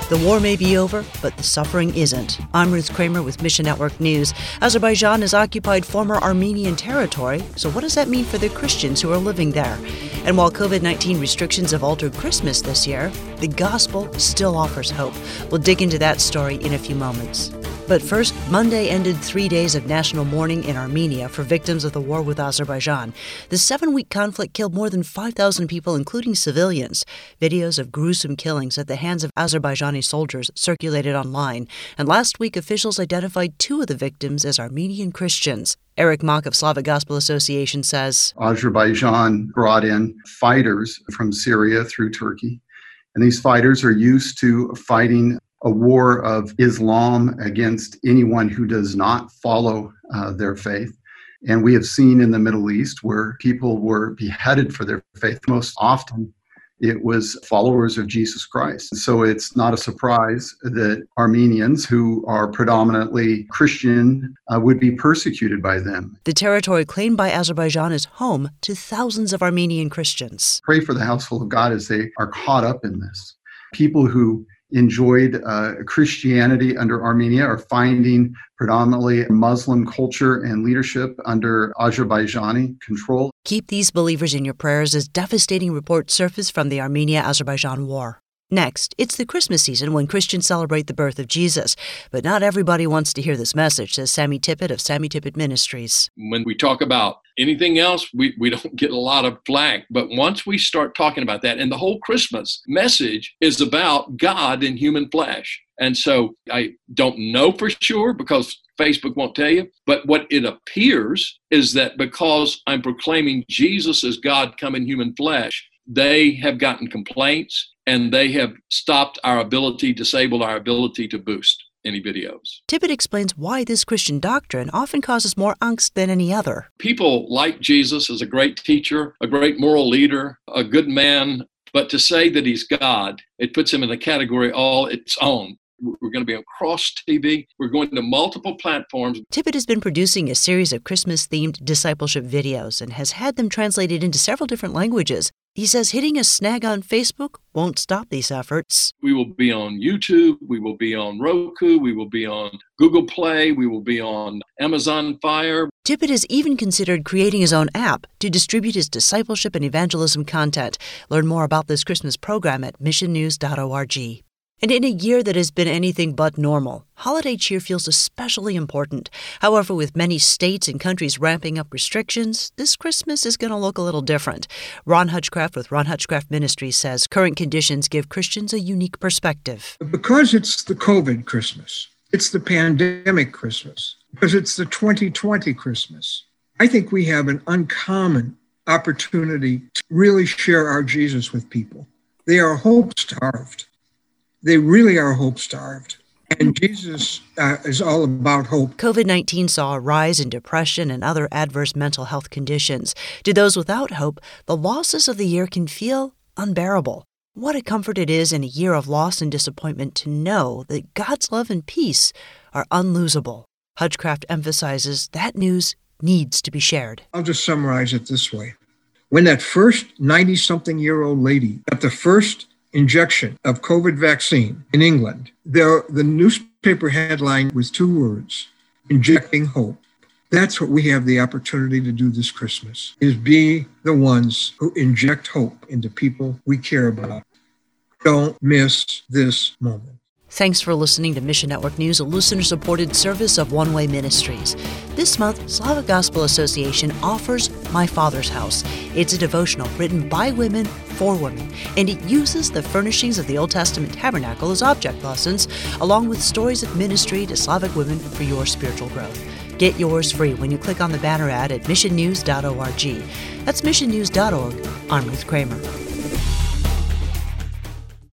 The war may be over, but the suffering isn't. I'm Ruth Kramer with Mission Network News. Azerbaijan has occupied former Armenian territory, so what does that mean for the Christians who are living there? And while COVID-19 restrictions have altered Christmas this year, the gospel still offers hope. We'll dig into that story in a few moments. But first, Monday ended 3 days of national mourning in Armenia for victims of the war with Azerbaijan. The 7-week conflict killed more than 5,000 people, including civilians. Videos of gruesome killings at the hands of Azerbaijani soldiers circulated online. And last week, officials identified 2 of the victims as Armenian Christians. Eric Mock of Slavic Gospel Association says, Azerbaijan brought in fighters from Syria through Turkey. And these fighters are used to fighting a war of Islam against anyone who does not follow their faith. And we have seen in the Middle East where people were beheaded for their faith. Most often, it was followers of Jesus Christ. So it's not a surprise that Armenians, who are predominantly Christian, would be persecuted by them. The territory claimed by Azerbaijan is home to thousands of Armenian Christians. Pray for the household of God as they are caught up in this. People who enjoyed Christianity under Armenia are finding predominantly Muslim culture and leadership under Azerbaijani control. Keep these believers in your prayers as devastating reports surface from the Armenia-Azerbaijan war. Next, it's the Christmas season when Christians celebrate the birth of Jesus. But not everybody wants to hear this message, says Sammy Tippett of Sammy Tippett Ministries. When we talk about anything else, we don't get a lot of flack. But once we start talking about that, and the whole Christmas message is about God in human flesh. And so I don't know for sure because Facebook won't tell you. But what it appears is that because I'm proclaiming Jesus as God come in human flesh, they have gotten complaints and they have disabled our ability to boost any videos. Tippett explains why this Christian doctrine often causes more angst than any other. People like Jesus as a great teacher, a great moral leader, a good man, but to say that he's God, it puts him in a category all its own. We're going to be on Cross TV. We're going to multiple platforms. Tippett has been producing a series of Christmas-themed discipleship videos and has had them translated into several different languages. He says hitting a snag on Facebook won't stop these efforts. We will be on YouTube. We will be on Roku. We will be on Google Play. We will be on Amazon Fire. Tippett has even considered creating his own app to distribute his discipleship and evangelism content. Learn more about this Christmas program at missionnews.org. And in a year that has been anything but normal, holiday cheer feels especially important. However, with many states and countries ramping up restrictions, this Christmas is going to look a little different. Ron Hutchcraft with Ron Hutchcraft Ministries says current conditions give Christians a unique perspective. Because it's the COVID Christmas, it's the pandemic Christmas, because it's the 2020 Christmas, I think we have an uncommon opportunity to really share our Jesus with people. They are hope-starved. They really are hope-starved. And Jesus is all about hope. COVID-19 saw a rise in depression and other adverse mental health conditions. To those without hope, the losses of the year can feel unbearable. What a comfort it is in a year of loss and disappointment to know that God's love and peace are unlosable. Hutchcraft emphasizes that news needs to be shared. I'll just summarize it this way. When that first 90-something-year-old lady got the first injection of COVID vaccine in England, the newspaper headline was 2 words, injecting hope. That's what we have the opportunity to do this Christmas, is be the ones who inject hope into people we care about. Don't miss this moment. Thanks for listening to Mission Network News, a listener-supported service of One Way Ministries. This month, Slavic Gospel Association offers My Father's House. It's a devotional written by women for women, and it uses the furnishings of the Old Testament tabernacle as object lessons, along with stories of ministry to Slavic women for your spiritual growth. Get yours free when you click on the banner ad at missionnews.org. That's missionnews.org. I'm Ruth Kramer.